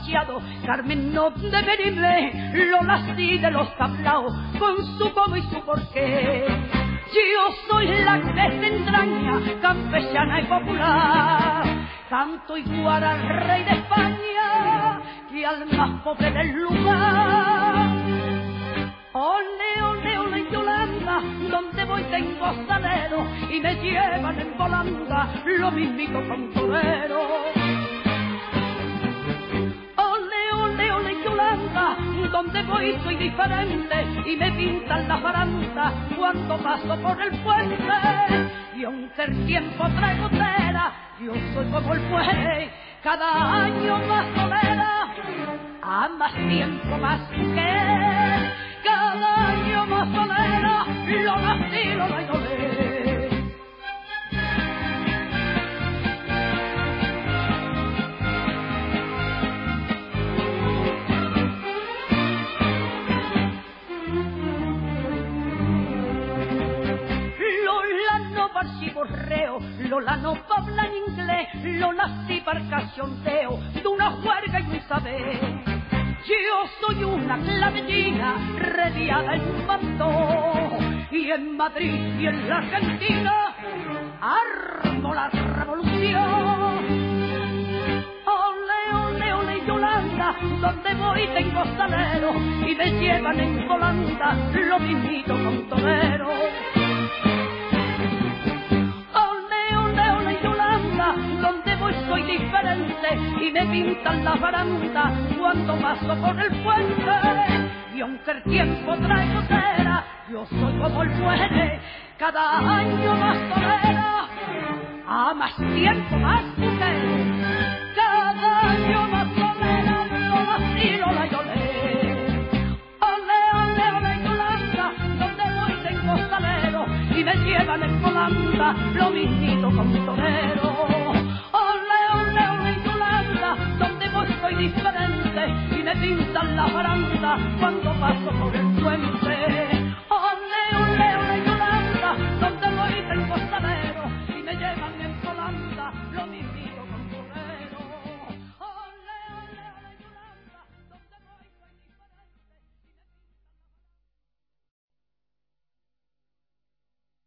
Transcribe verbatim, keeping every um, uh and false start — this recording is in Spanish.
Machado, Carmen no de Merible, Lola sí de los tablaos, con su cómo y su porqué. Yo soy la que se entraña, campesana y popular, canto igual al rey de España que al más pobre del lugar. Ole, ole, ole, Yolanda, donde voy tengo salero y me llevan en volanda, lo mismito con torero. Ole, ole, ole, Yolanda, donde voy soy diferente y me pintan la faranda cuando paso por el puente. Y aunque el tiempo trae gotera, yo soy como el buey, cada año más solera, a más tiempo más que, cada año más solera, lo nací, lo bailolé. Borreo, Lola no habla en inglés, Lola sí para cachonteo, de una juerga y un saber. Yo soy una clavellina rediada en un mando, y en Madrid y en la Argentina armo la revolución. Ole, ole, ole, Yolanda, donde voy tengo salero y me llevan en volanda, lo mismito con torero. Donde voy soy diferente y me pintan la baranda cuando paso por el puente. Y aunque el tiempo trae gotera, yo soy como el buey, cada año más torera, a más tiempo más mujer, cada año más torera, lo nací, lo la lloré. Ole, ole, ole, Yolanda, donde voy tengo salero y me llevan en volanda, lo mismito con torero. Donde voy soy diferente y me pintan la baranda cuando